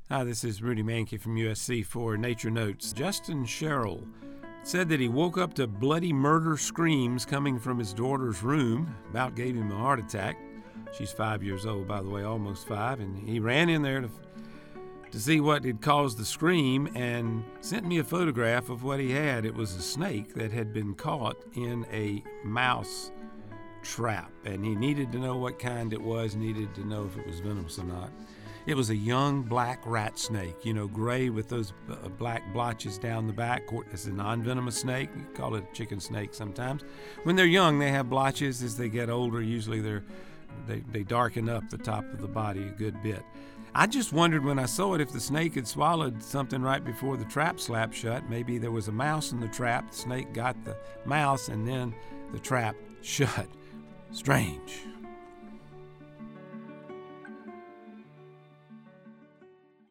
Hi, this is Rudy Mankey from USC for Nature Notes. Justin Sherrill said that he woke up to bloody murder screams coming from his daughter's room. About gave him a heart attack. She's 5 years old, by the way, almost 5, and he ran in there to see what had caused the scream and sent me a photograph of what he had. It was a snake that had been caught in a mouse trap, and he needed to know what kind it was, needed to know if it was venomous or not. It was a young black rat snake, gray with those black blotches down the back. It's a non-venomous snake. You call it a chicken snake sometimes. When they're young, they have blotches. As they get older, usually they darken up the top of the body a good bit. I just wondered when I saw it if the snake had swallowed something right before the trap slapped shut. Maybe there was a mouse in the trap. The snake got the mouse, and then the trap shut. Strange.